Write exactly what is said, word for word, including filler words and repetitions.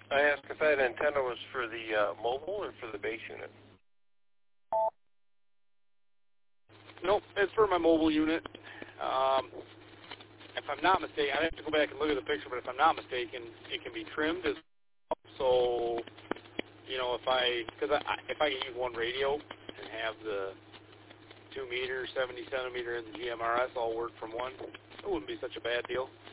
I asked if that antenna was for the uh, mobile or for the base unit. Nope, it's for my mobile unit. Um, if I'm not mistaken, I have to go back and look at the picture, but if I'm not mistaken, it can be trimmed as well. So, you know, if I, because I, if I can use one radio and have the two meter, seventy centimeter, and the G M R S all work from one, it wouldn't be such a bad deal.